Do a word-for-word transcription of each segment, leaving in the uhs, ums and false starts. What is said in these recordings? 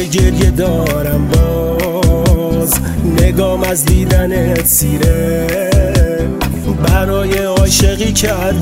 گریه دارم باز، نگام از دیدنت سیره، برای عاشقی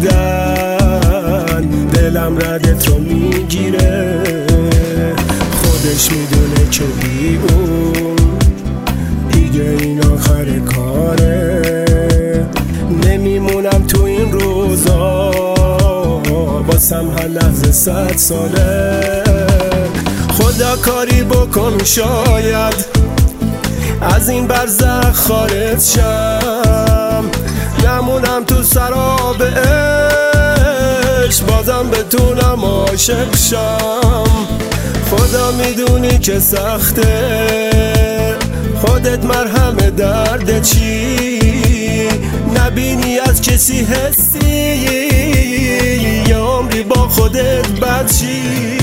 کردن دلم ردت رو میگیره. خودش میدونه که بی اون دیگه این آخر کاره، نمیمونم تو این روزا، باسم هر لحظه صد ساله. خدا کاری بکن شاید از این برزخ خارج شم، نمونم تو سراب عشق، بازم بتونم عاشق شم. خدا میدونی که سخته، خودت مرهم درد چی، نبینی از کسی حسی، یه عمری با خودت بد چی.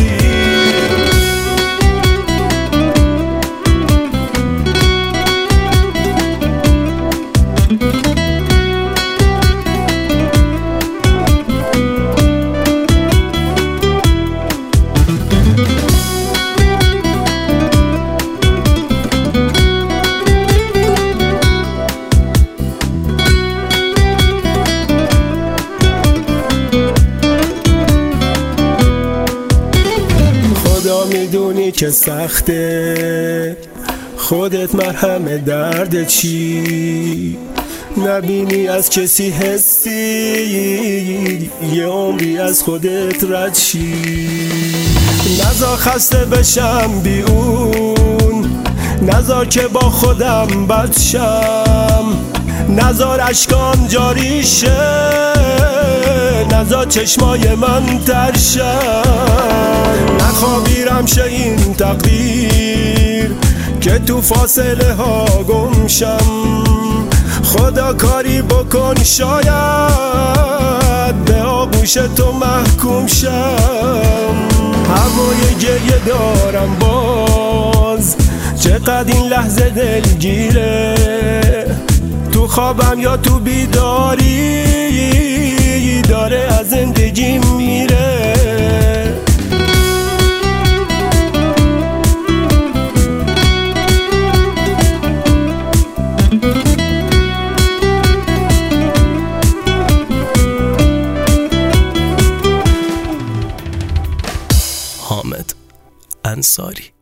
میدونی که سخته، خودت مرهم درد چی، نبینی از کسی حسی، یه عمری از خودت رد شی. نزار خسته بشم بی اون، نزار که با خودم بد شم، نزار اشکام جاری شه، نزار چشمای من ترشن، نخوابیرم شه این تقدیر که تو فاصله ها گم شم. خدا کاری بکن شاید به آغوش تو محکوم شم. هوای گریه دارم باز، چقدر این لحظه دلگیره، تو خوابم یا تو بیداری داره از زندگی میره. حامد انصاری.